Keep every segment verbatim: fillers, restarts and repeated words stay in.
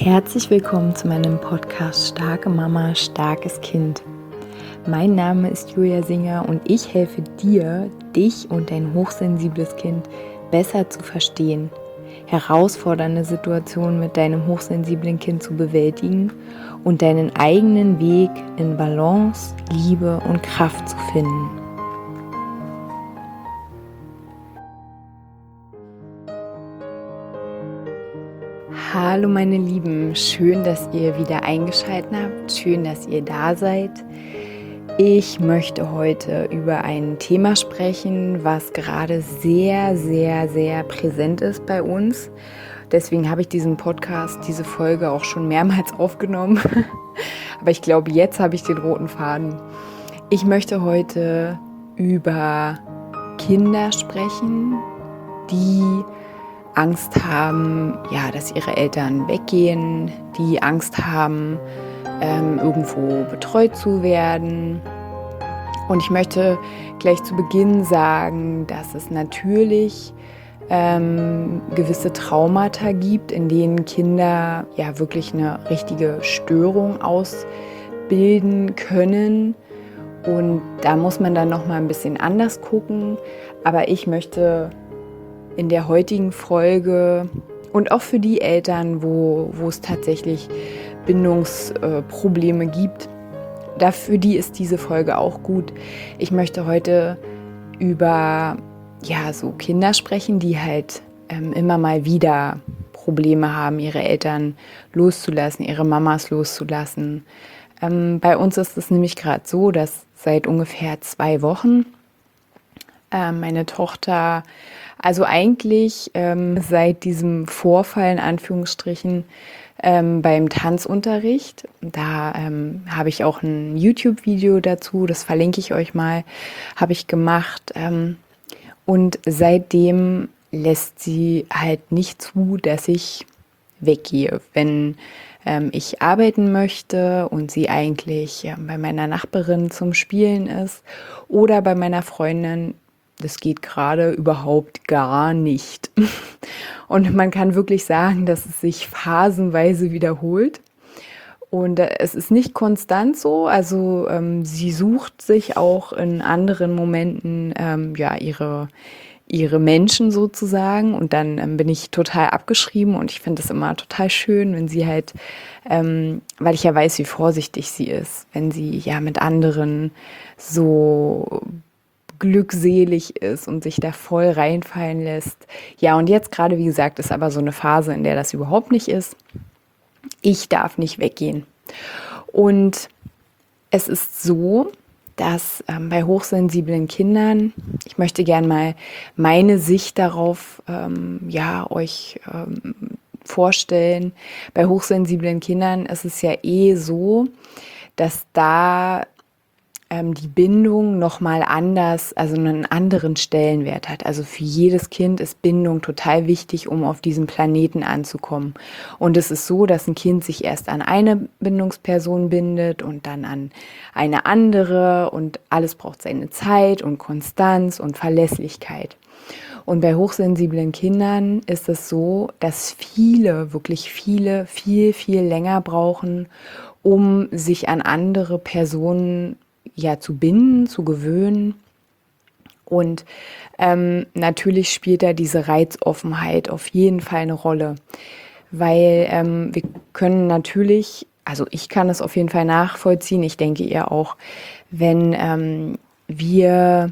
Herzlich willkommen zu meinem Podcast Starke Mama, starkes Kind. Mein Name ist Julia Singer und ich helfe dir, dich und dein hochsensibles Kind besser zu verstehen, herausfordernde Situationen mit deinem hochsensiblen Kind zu bewältigen und deinen eigenen Weg in Balance, Liebe und Kraft zu finden. Hallo meine Lieben, schön, dass ihr wieder eingeschaltet habt, schön, dass ihr da seid. Ich möchte heute über ein Thema sprechen, was gerade sehr, sehr, sehr präsent ist bei uns. Deswegen habe ich diesen Podcast, diese Folge auch schon mehrmals aufgenommen. Aber ich glaube, jetzt habe ich den roten Faden. Ich möchte heute über Kinder sprechen, die Angst haben, ja, dass ihre Eltern weggehen, die Angst haben, ähm, irgendwo betreut zu werden. Und ich möchte gleich zu Beginn sagen, dass es natürlich ähm, gewisse Traumata gibt, in denen Kinder ja wirklich eine richtige Störung ausbilden können. Und da muss man dann noch mal ein bisschen anders gucken. Aber ich möchte in der heutigen Folge und auch für die Eltern, wo, wo es tatsächlich Bindungsprobleme gibt, da für die ist diese Folge auch gut. Ich möchte heute über ja, so Kinder sprechen, die halt ähm, immer mal wieder Probleme haben, ihre Eltern loszulassen, ihre Mamas loszulassen. Ähm, bei uns ist es nämlich gerade so, dass seit ungefähr zwei Wochen äh, meine Tochter Also eigentlich ähm, seit diesem Vorfall in Anführungsstrichen ähm, beim Tanzunterricht, da ähm, habe ich auch ein YouTube-Video dazu, das verlinke ich euch mal, habe ich gemacht. Ähm, und seitdem lässt sie halt nicht zu, dass ich weggehe, wenn ähm, ich arbeiten möchte und sie eigentlich äh, bei meiner Nachbarin zum Spielen ist oder bei meiner Freundin. Das geht gerade überhaupt gar nicht. Und man kann wirklich sagen, dass es sich phasenweise wiederholt. Und äh, es ist nicht konstant so. Also ähm, sie sucht sich auch in anderen Momenten ähm, ja, ihre, ihre Menschen sozusagen. Und dann ähm, bin ich total abgeschrieben. Und ich finde es immer total schön, wenn sie halt, ähm, weil ich ja weiß, wie vorsichtig sie ist, wenn sie ja mit anderen so glückselig ist und sich da voll reinfallen lässt. Ja, und jetzt gerade, wie gesagt, ist aber so eine Phase, in der das überhaupt nicht ist. Ich darf nicht weggehen. Und es ist so, dass ähm, bei hochsensiblen Kindern, ich möchte gerne mal meine Sicht darauf ähm, ja, euch ähm, vorstellen. Bei hochsensiblen Kindern ist es ja eh so, dass da die Bindung nochmal anders, also einen anderen Stellenwert hat. Also für jedes Kind ist Bindung total wichtig, um auf diesem Planeten anzukommen. Und es ist so, dass ein Kind sich erst an eine Bindungsperson bindet und dann an eine andere und alles braucht seine Zeit und Konstanz und Verlässlichkeit. Und bei hochsensiblen Kindern ist es so, dass viele, wirklich viele, viel, viel länger brauchen, um sich an andere Personen ja zu binden, zu gewöhnen. Und ähm, natürlich spielt da diese Reizoffenheit auf jeden Fall eine Rolle, weil ähm, wir können natürlich, also ich kann es auf jeden Fall nachvollziehen, ich denke ihr auch, wenn ähm, wir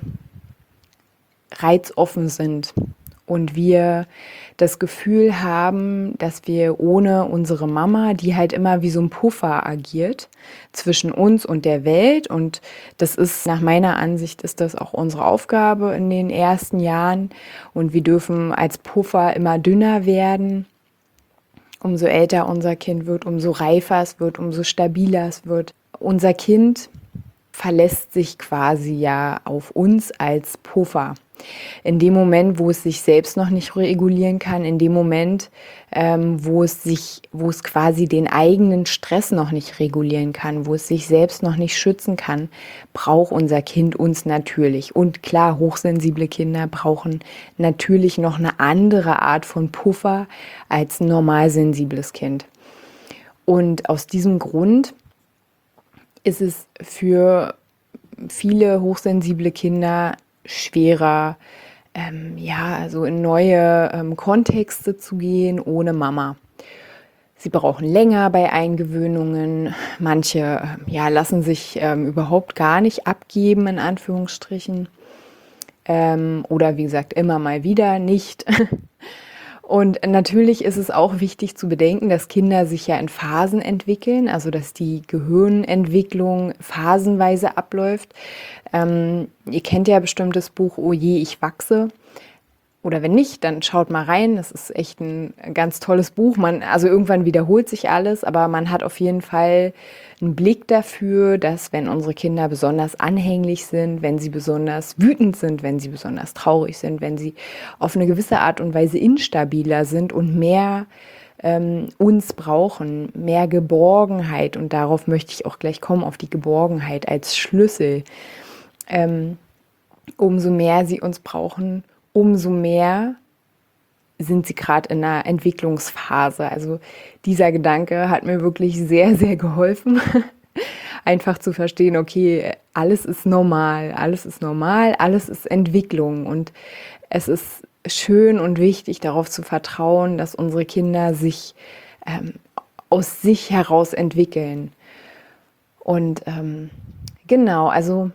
reizoffen sind und wir das Gefühl haben, dass wir ohne unsere Mama, die halt immer wie so ein Puffer agiert zwischen uns und der Welt, und das ist, nach meiner Ansicht, ist das auch unsere Aufgabe in den ersten Jahren, und wir dürfen als Puffer immer dünner werden. Umso älter unser Kind wird, umso reifer es wird, umso stabiler es wird. Unser Kind verlässt sich quasi ja auf uns als Puffer. In dem Moment, wo es sich selbst noch nicht regulieren kann, in dem Moment, ähm, wo es sich, wo es quasi den eigenen Stress noch nicht regulieren kann, wo es sich selbst noch nicht schützen kann, braucht unser Kind uns natürlich. Und klar, hochsensible Kinder brauchen natürlich noch eine andere Art von Puffer als ein normal sensibles Kind. Und aus diesem Grund ist es für viele hochsensible Kinder schwerer, ähm, ja, also in neue ähm, Kontexte zu gehen ohne Mama. Sie brauchen länger bei Eingewöhnungen. Manche ähm, ja, lassen sich ähm, überhaupt gar nicht abgeben, in Anführungsstrichen. Ähm, oder wie gesagt, immer mal wieder nicht. Und natürlich ist es auch wichtig zu bedenken, dass Kinder sich ja in Phasen entwickeln, also dass die Gehirnentwicklung phasenweise abläuft. Ähm, ihr kennt ja bestimmt das Buch Oh je, ich wachse. Oder wenn nicht, dann schaut mal rein. Das ist echt ein ganz tolles Buch. Man, also irgendwann wiederholt sich alles, aber man hat auf jeden Fall einen Blick dafür, dass wenn unsere Kinder besonders anhänglich sind, wenn sie besonders wütend sind, wenn sie besonders traurig sind, wenn sie auf eine gewisse Art und Weise instabiler sind und mehr ähm, uns brauchen, mehr Geborgenheit. Und darauf möchte ich auch gleich kommen, auf die Geborgenheit als Schlüssel. Ähm, umso mehr sie uns brauchen, umso mehr sind sie gerade in einer Entwicklungsphase. Also dieser Gedanke hat mir wirklich sehr, sehr geholfen, einfach zu verstehen, okay, alles ist normal, alles ist normal, alles ist Entwicklung und es ist schön und wichtig, darauf zu vertrauen, dass unsere Kinder sich ähm, aus sich heraus entwickeln. Und ähm, genau, also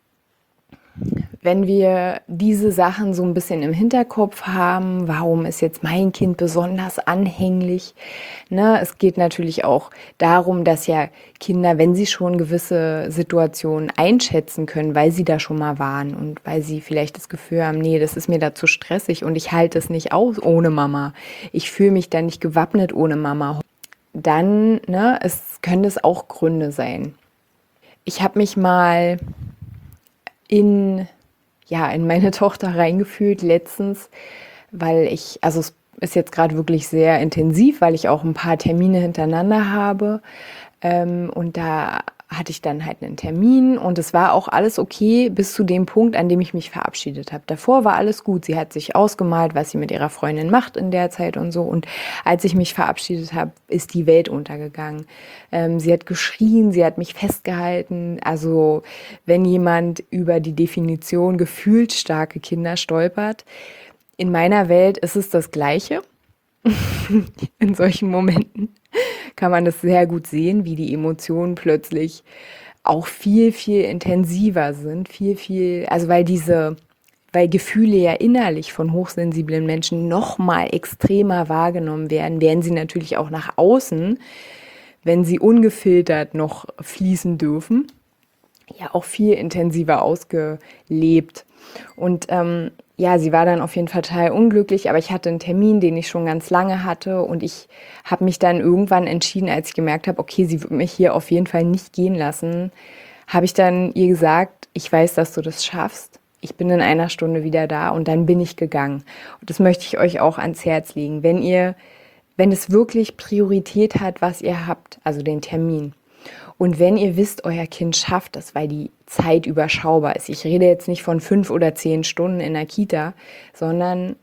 wenn wir diese Sachen so ein bisschen im Hinterkopf haben, warum ist jetzt mein Kind besonders anhänglich? Ne, es geht natürlich auch darum, dass ja Kinder, wenn sie schon gewisse Situationen einschätzen können, weil sie da schon mal waren und weil sie vielleicht das Gefühl haben, nee, das ist mir da zu stressig und ich halte es nicht aus ohne Mama. Ich fühle mich da nicht gewappnet ohne Mama. Dann, ne, es können es auch Gründe sein. Ich habe mich mal in ja, in meine Tochter reingefühlt letztens, weil ich, also es ist jetzt gerade wirklich sehr intensiv, weil ich auch ein paar Termine hintereinander habe. Ähm, und da hatte ich dann halt einen Termin und es war auch alles okay bis zu dem Punkt, an dem ich mich verabschiedet habe. Davor war alles gut. Sie hat sich ausgemalt, was sie mit ihrer Freundin macht in der Zeit und so. Und als ich mich verabschiedet habe, ist die Welt untergegangen. Ähm, sie hat geschrien, sie hat mich festgehalten. Also wenn jemand über die Definition gefühlsstarke Kinder stolpert, in meiner Welt ist es das Gleiche. In solchen Momenten kann man das sehr gut sehen, wie die Emotionen plötzlich auch viel, viel intensiver sind, viel, viel, also weil diese, weil Gefühle ja innerlich von hochsensiblen Menschen noch mal extremer wahrgenommen werden, werden sie natürlich auch nach außen, wenn sie ungefiltert noch fließen dürfen, ja auch viel intensiver ausgelebt. Und ähm, ja, sie war dann auf jeden Fall total unglücklich, aber ich hatte einen Termin, den ich schon ganz lange hatte und ich habe mich dann irgendwann entschieden, als ich gemerkt habe, okay, sie wird mich hier auf jeden Fall nicht gehen lassen, habe ich dann ihr gesagt, ich weiß, dass du das schaffst, ich bin in einer Stunde wieder da und dann bin ich gegangen. Und das möchte ich euch auch ans Herz legen, wenn ihr, wenn es wirklich Priorität hat, was ihr habt, also den Termin. Und wenn ihr wisst, euer Kind schafft es, weil die Zeit überschaubar ist. Ich rede jetzt nicht von fünf oder zehn Stunden in der Kita, sondern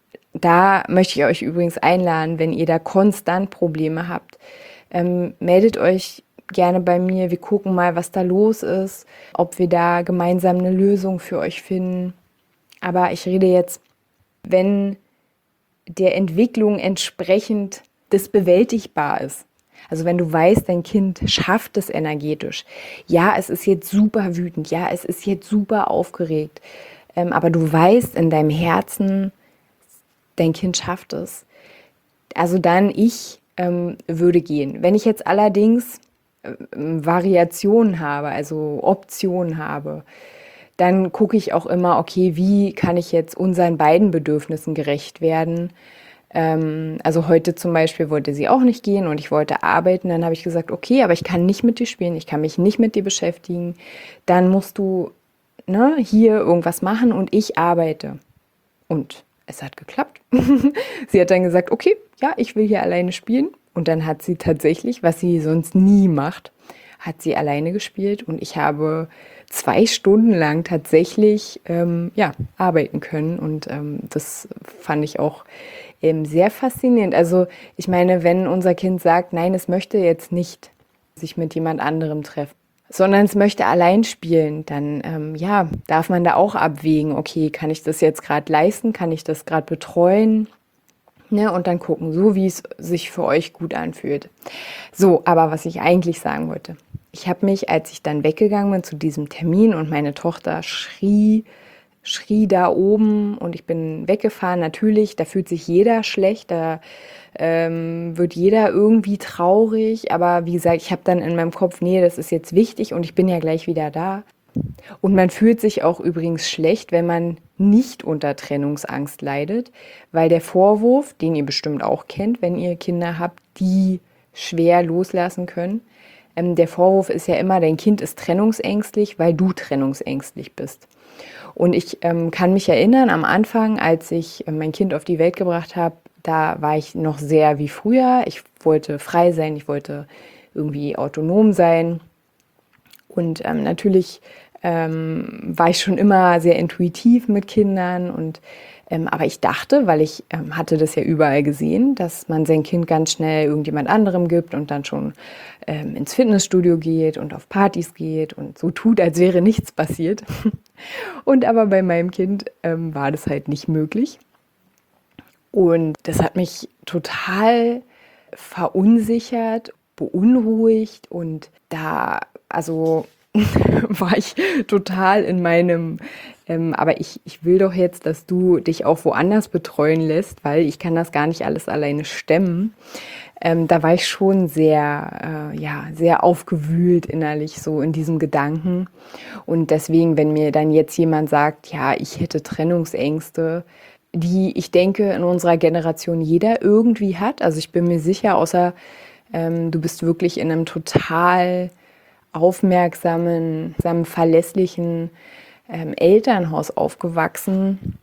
da möchte ich euch übrigens einladen, wenn ihr da konstant Probleme habt, ähm, meldet euch gerne bei mir. Wir gucken mal, was da los ist, ob wir da gemeinsam eine Lösung für euch finden. Aber ich rede jetzt, wenn der Entwicklung entsprechend das bewältigbar ist. Also wenn du weißt, dein Kind schafft es energetisch. Ja, es ist jetzt super wütend. Ja, es ist jetzt super aufgeregt. Ähm, aber du weißt in deinem Herzen, dein Kind schafft es. Also dann, ich ähm, würde gehen. Wenn ich jetzt allerdings äh, Variationen habe, also Optionen habe, dann gucke ich auch immer, okay, wie kann ich jetzt unseren beiden Bedürfnissen gerecht werden? Also heute zum Beispiel wollte sie auch nicht gehen und ich wollte arbeiten. Dann habe ich gesagt, okay, aber ich kann nicht mit dir spielen, ich kann mich nicht mit dir beschäftigen. Dann musst du ne, hier irgendwas machen und ich arbeite. Und es hat geklappt. Sie hat dann gesagt, okay, ja, ich will hier alleine spielen. Und dann hat sie tatsächlich, was sie sonst nie macht, hat sie alleine gespielt und ich habe zwei Stunden lang tatsächlich ähm, ja, arbeiten können. Und ähm, das fand ich auch ähm, sehr faszinierend. Also ich meine, wenn unser Kind sagt, nein, es möchte jetzt nicht sich mit jemand anderem treffen, sondern es möchte allein spielen, dann ähm, ja, darf man da auch abwägen, okay, kann ich das jetzt gerade leisten, kann ich das gerade betreuen? Ne, und dann gucken, so wie es sich für euch gut anfühlt. So, aber was ich eigentlich sagen wollte. Ich habe mich, als ich dann weggegangen bin zu diesem Termin und meine Tochter schrie, schrie da oben und ich bin weggefahren, natürlich, da fühlt sich jeder schlecht, da ähm, wird jeder irgendwie traurig, aber wie gesagt, ich habe dann in meinem Kopf, nee, das ist jetzt wichtig und ich bin ja gleich wieder da. Und man fühlt sich auch übrigens schlecht, wenn man nicht unter Trennungsangst leidet, weil der Vorwurf, den ihr bestimmt auch kennt, wenn ihr Kinder habt, die schwer loslassen können, ähm, der Vorwurf ist ja immer, dein Kind ist trennungsängstlich, weil du trennungsängstlich bist. Und ich ähm, kann mich erinnern, am Anfang, als ich äh, mein Kind auf die Welt gebracht habe, da war ich noch sehr wie früher. Ich wollte frei sein, ich wollte irgendwie autonom sein. Und ähm, natürlich ähm, war ich schon immer sehr intuitiv mit Kindern. Und, ähm, aber ich dachte, weil ich ähm, hatte das ja überall gesehen, dass man sein Kind ganz schnell irgendjemand anderem gibt und dann schon ähm, ins Fitnessstudio geht und auf Partys geht und so tut, als wäre nichts passiert. Und aber bei meinem Kind ähm, war das halt nicht möglich. Und das hat mich total verunsichert, beunruhigt und da, also war ich total in meinem, ähm, aber ich, ich will doch jetzt, dass du dich auch woanders betreuen lässt, weil ich kann das gar nicht alles alleine stemmen. Ähm, da war ich schon sehr, äh, ja, sehr aufgewühlt innerlich so in diesem Gedanken. Und deswegen, wenn mir dann jetzt jemand sagt, ja, ich hätte Trennungsängste, die ich denke in unserer Generation jeder irgendwie hat. Also ich bin mir sicher, außer ähm, du bist wirklich in einem total aufmerksamen, verlässlichen ähm, Elternhaus aufgewachsen,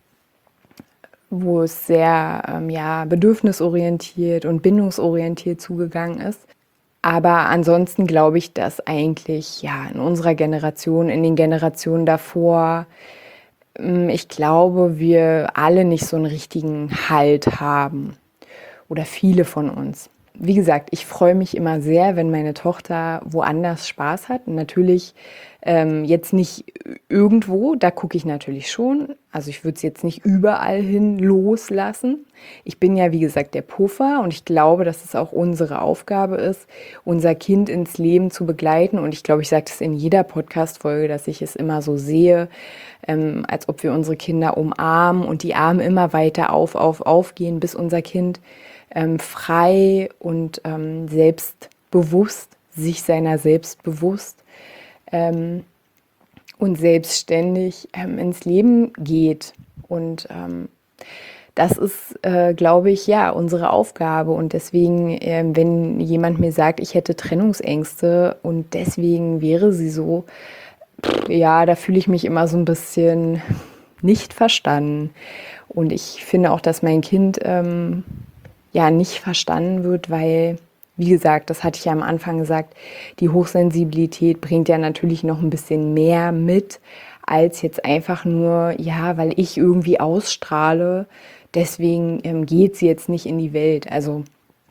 wo es sehr ähm, ja, bedürfnisorientiert und bindungsorientiert zugegangen ist. Aber ansonsten glaube ich, dass eigentlich ja in unserer Generation, in den Generationen davor, ich glaube, wir alle nicht so einen richtigen Halt haben oder viele von uns. Wie gesagt, ich freue mich immer sehr, wenn meine Tochter woanders Spaß hat. Und natürlich ähm, jetzt nicht irgendwo, da gucke ich natürlich schon. Also ich würde es jetzt nicht überall hin loslassen. Ich bin ja, wie gesagt, der Puffer und ich glaube, dass es auch unsere Aufgabe ist, unser Kind ins Leben zu begleiten. Und ich glaube, ich sage das in jeder Podcast-Folge, dass ich es immer so sehe, ähm, als ob wir unsere Kinder umarmen und die Arme immer weiter auf, auf, aufgehen, bis unser Kind ähm, frei und ähm, selbstbewusst, sich seiner selbst bewusst ähm, und selbstständig ähm, ins Leben geht. Und ähm, das ist, äh, glaube ich, ja, unsere Aufgabe. Und deswegen, äh, wenn jemand mir sagt, ich hätte Trennungsängste und deswegen wäre sie so, pff, ja, da fühle ich mich immer so ein bisschen nicht verstanden. Und ich finde auch, dass mein Kind ähm, ja nicht verstanden wird, weil, wie gesagt, das hatte ich ja am Anfang gesagt, die Hochsensibilität bringt ja natürlich noch ein bisschen mehr mit, als jetzt einfach nur, ja, weil ich irgendwie ausstrahle, deswegen ähm, geht sie jetzt nicht in die Welt. Also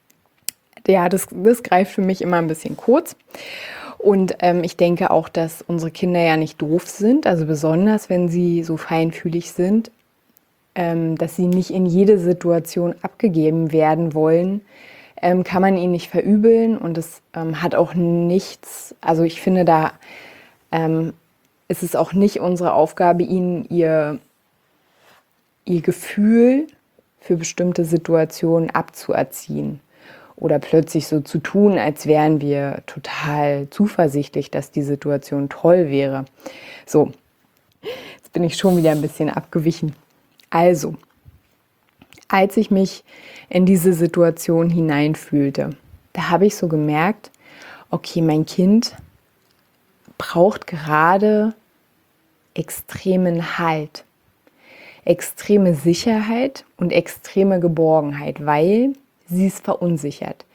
ja, das, das greift für mich immer ein bisschen kurz. Und ähm, ich denke auch, dass unsere Kinder ja nicht doof sind, also besonders, wenn sie so feinfühlig sind, ähm, dass sie nicht in jede Situation abgegeben werden wollen, ähm, kann man ihnen nicht verübeln. Und es ähm, hat auch nichts, also ich finde, da ähm, ist es auch nicht unsere Aufgabe, ihnen ihr, ihr Gefühl für bestimmte Situationen abzuerziehen. Oder plötzlich so zu tun, als wären wir total zuversichtlich, dass die Situation toll wäre. So, jetzt bin ich schon wieder ein bisschen abgewichen. Also, als ich mich in diese Situation hineinfühlte, da habe ich so gemerkt, okay, mein Kind braucht gerade extremen Halt, extreme Sicherheit und extreme Geborgenheit, weil sie ist verunsichert,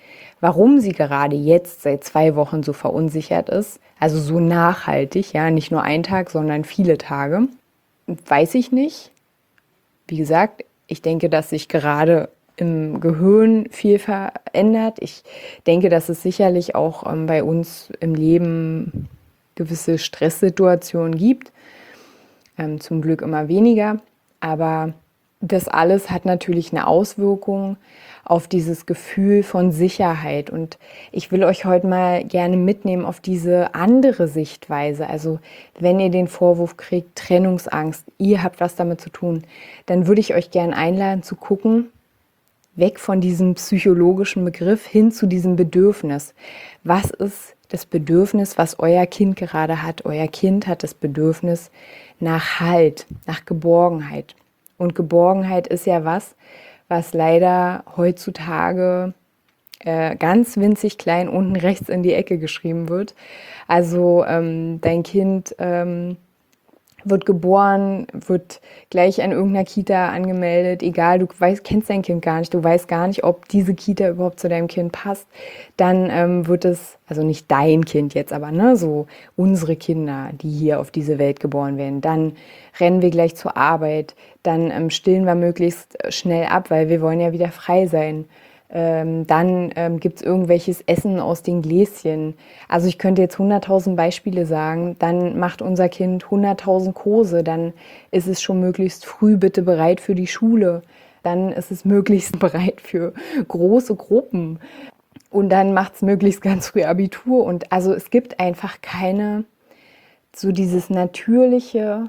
warum sie gerade jetzt seit zwei Wochen so verunsichert ist, also so nachhaltig, ja, nicht nur ein Tag, sondern viele Tage, weiß ich nicht. Wie gesagt, ich denke, dass sich gerade im Gehirn viel verändert. Ich denke, dass es sicherlich auch ähm, bei uns im Leben gewisse Stresssituationen gibt. Ähm, zum Glück immer weniger. Aber das alles hat natürlich eine Auswirkung auf dieses Gefühl von Sicherheit. Und ich will euch heute mal gerne mitnehmen auf diese andere Sichtweise. Also wenn ihr den Vorwurf kriegt, Trennungsangst, ihr habt was damit zu tun, dann würde ich euch gerne einladen zu gucken, weg von diesem psychologischen Begriff hin zu diesem Bedürfnis. Was ist das Bedürfnis, was euer Kind gerade hat? Euer Kind hat das Bedürfnis nach Halt, nach Geborgenheit. Und Geborgenheit ist ja was, was leider heutzutage äh, ganz winzig klein unten rechts in die Ecke geschrieben wird. Also ähm, dein Kind ähm, wird geboren, wird gleich an irgendeiner Kita angemeldet, egal, du weißt, kennst dein Kind gar nicht, du weißt gar nicht, ob diese Kita überhaupt zu deinem Kind passt, dann ähm, wird es, also nicht dein Kind jetzt, aber ne, so unsere Kinder, die hier auf diese Welt geboren werden, dann rennen wir gleich zur Arbeit, dann ähm, stillen wir möglichst schnell ab, weil wir wollen ja wieder frei sein. Ähm, dann ähm, gibt es irgendwelches Essen aus den Gläschen. Also ich könnte jetzt hunderttausend Beispiele sagen. Dann macht unser Kind hunderttausend Kurse. Dann ist es schon möglichst früh bitte bereit für die Schule. Dann ist es möglichst bereit für große Gruppen. Und dann macht es möglichst ganz früh Abitur. Und also es gibt einfach keine, so dieses natürliche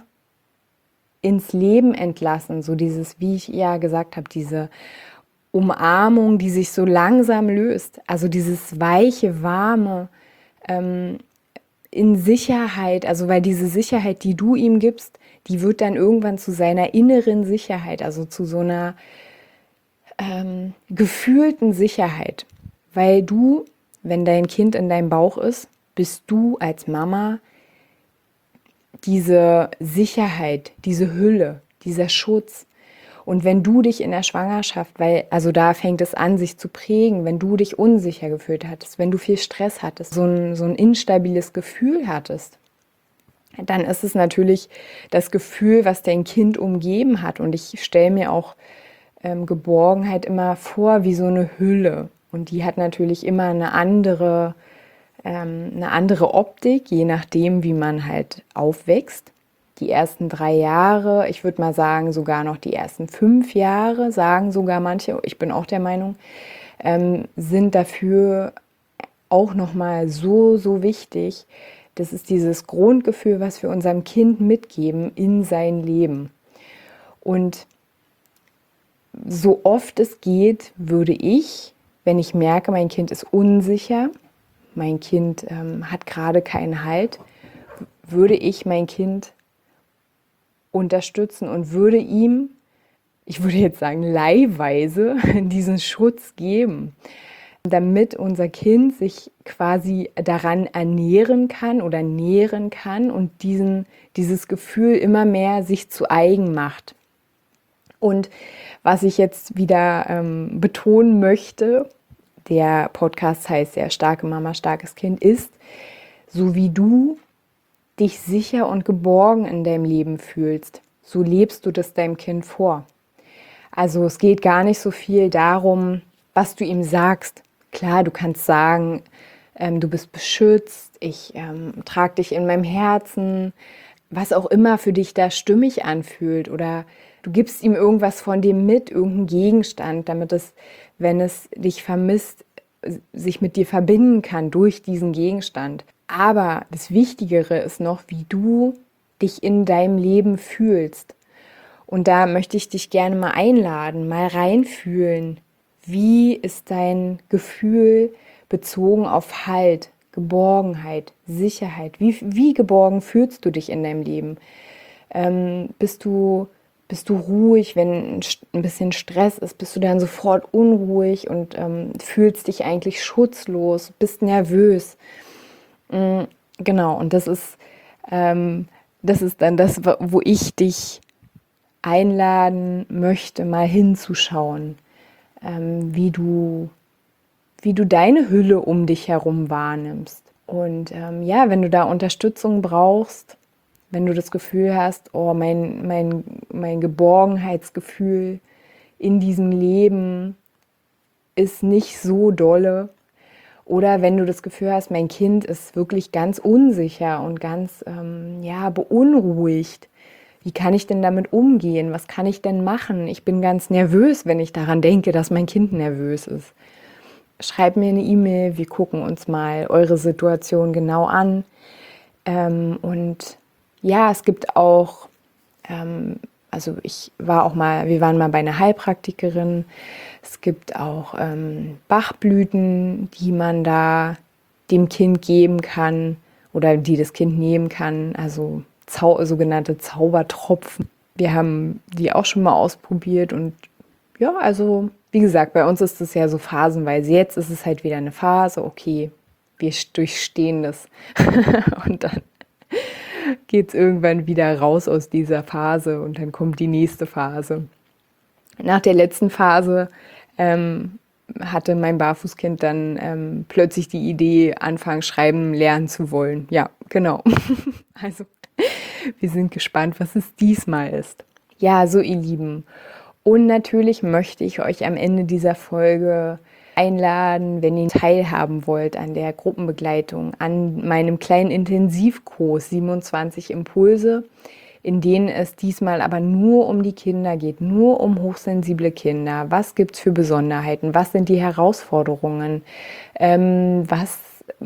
ins Leben entlassen. So dieses, wie ich ja gesagt habe, diese Umarmung, die sich so langsam löst, also dieses weiche, warme, ähm, in Sicherheit, also weil diese Sicherheit, die du ihm gibst, die wird dann irgendwann zu seiner inneren Sicherheit, also zu so einer ähm, gefühlten Sicherheit, weil du, wenn dein Kind in deinem Bauch ist, bist du als Mama diese Sicherheit, diese Hülle, dieser Schutz. Und wenn du dich in der Schwangerschaft, weil, also da fängt es an, sich zu prägen, wenn du dich unsicher gefühlt hattest, wenn du viel Stress hattest, so ein, so ein instabiles Gefühl hattest, dann ist es natürlich das Gefühl, was dein Kind umgeben hat. Und ich stelle mir auch ähm, Geborgenheit immer vor wie so eine Hülle. Und die hat natürlich immer eine andere, ähm, eine andere Optik, je nachdem, wie man halt aufwächst. Die ersten drei Jahre, ich würde mal sagen, sogar noch die ersten fünf Jahre, sagen sogar manche, ich bin auch der Meinung, ähm, sind dafür auch nochmal so, so wichtig. Das ist dieses Grundgefühl, was wir unserem Kind mitgeben in sein Leben. Und so oft es geht, würde ich, wenn ich merke, mein Kind ist unsicher, mein Kind ähm, hat gerade keinen Halt, würde ich mein Kind unterstützen und würde ihm, ich würde jetzt sagen, leihweise diesen Schutz geben, damit unser Kind sich quasi daran ernähren kann oder nähren kann und diesen, dieses Gefühl immer mehr sich zu eigen macht. Und was ich jetzt wieder ähm, betonen möchte, der Podcast heißt ja Starke Mama, starkes Kind, ist, so wie du dich sicher und geborgen in deinem Leben fühlst, so lebst du das deinem Kind vor. Also es geht gar nicht so viel darum, was du ihm sagst. Klar, du kannst sagen, ähm, du bist beschützt, ich ähm, trage dich in meinem Herzen, was auch immer für dich da stimmig anfühlt. Oder du gibst ihm irgendwas von dir mit, irgendeinen Gegenstand, damit es, wenn es dich vermisst, sich mit dir verbinden kann durch diesen Gegenstand. Aber das Wichtigere ist noch, wie du dich in deinem Leben fühlst. Und da möchte ich dich gerne mal einladen, mal reinfühlen. Wie ist dein Gefühl bezogen auf Halt, Geborgenheit, Sicherheit? Wie, wie geborgen fühlst du dich in deinem Leben? Ähm, bist du, bist du ruhig, wenn ein bisschen Stress ist? Bist du dann sofort unruhig und ähm, fühlst dich eigentlich schutzlos? Bist nervös? Genau, und das ist, ähm, das ist dann das, wo ich dich einladen möchte, mal hinzuschauen, ähm, wie du, wie du deine Hülle um dich herum wahrnimmst. Und ähm, ja, wenn du da Unterstützung brauchst, wenn du das Gefühl hast, oh, mein, mein, mein Geborgenheitsgefühl in diesem Leben ist nicht so dolle, oder wenn du das Gefühl hast, mein Kind ist wirklich ganz unsicher und ganz ähm, ja, beunruhigt, wie kann ich denn damit umgehen? Was kann ich denn machen? Ich bin ganz nervös, wenn ich daran denke, dass mein Kind nervös ist. Schreib mir eine E-Mail, wir gucken uns mal eure Situation genau an. Ähm, und ja, es gibt auch, ähm, also ich war auch mal, wir waren mal bei einer Heilpraktikerin. Es gibt auch ähm, Bachblüten, die man da dem Kind geben kann oder die das Kind nehmen kann, also Zau sogenannte Zaubertropfen. Wir haben die auch schon mal ausprobiert und ja, also wie gesagt, bei uns ist es ja so phasenweise. Jetzt ist es halt wieder eine Phase, okay, wir durchstehen das und dann geht es irgendwann wieder raus aus dieser Phase und dann kommt die nächste Phase. Nach der letzten Phase ähm, hatte mein Barfußkind dann ähm, plötzlich die Idee, anfangen, schreiben, lernen zu wollen. Ja, genau. Also, wir sind gespannt, was es diesmal ist. Ja, so ihr Lieben. Und natürlich möchte ich euch am Ende dieser Folge einladen, wenn ihr teilhaben wollt an der Gruppenbegleitung, an meinem kleinen Intensivkurs siebenundzwanzig Impulse, in denen es diesmal aber nur um die Kinder geht, nur um hochsensible Kinder. Was gibt es für Besonderheiten? Was sind die Herausforderungen? Ähm, was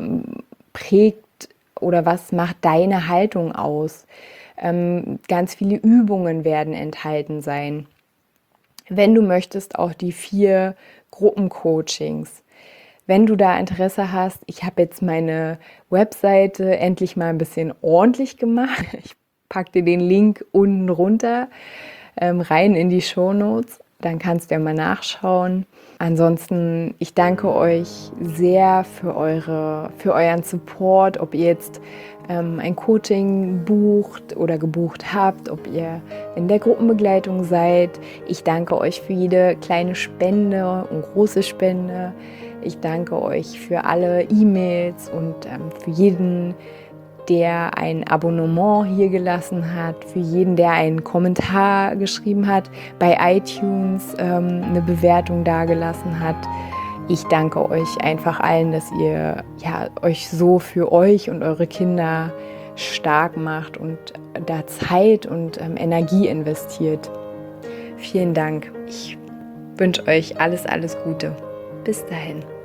prägt oder was macht deine Haltung aus? Ähm, ganz viele Übungen werden enthalten sein. Wenn du möchtest, auch die vier Gruppencoachings. Wenn du da Interesse hast, ich habe jetzt meine Webseite endlich mal ein bisschen ordentlich gemacht. Ich packe dir den Link unten runter, ähm, rein in die Shownotes. Dann kannst du ja mal nachschauen. Ansonsten, ich danke euch sehr für, eure, für euren Support, ob ihr jetzt ähm, ein Coaching bucht oder gebucht habt, ob ihr in der Gruppenbegleitung seid. Ich danke euch für jede kleine Spende und große Spende. Ich danke euch für alle E-Mails und ähm, für jeden, der ein Abonnement hier gelassen hat, für jeden, der einen Kommentar geschrieben hat, bei iTunes ähm, eine Bewertung dagelassen hat. Ich danke euch einfach allen, dass ihr ja, euch so für euch und eure Kinder stark macht und da Zeit und ähm, Energie investiert. Vielen Dank. Ich wünsche euch alles, alles Gute. Bis dahin.